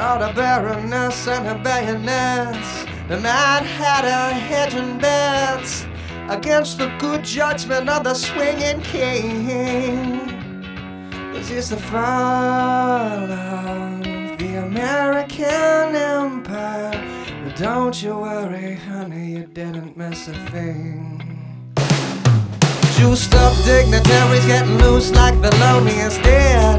Saw the Baroness and her bayonets. The Mad Hatter hedging bets against the good judgment of the swinging king. This is the fall of the American Empire. But don't you worry, honey, you didn't miss a thing. Juiced up dignitaries getting loose like the loneliest dead.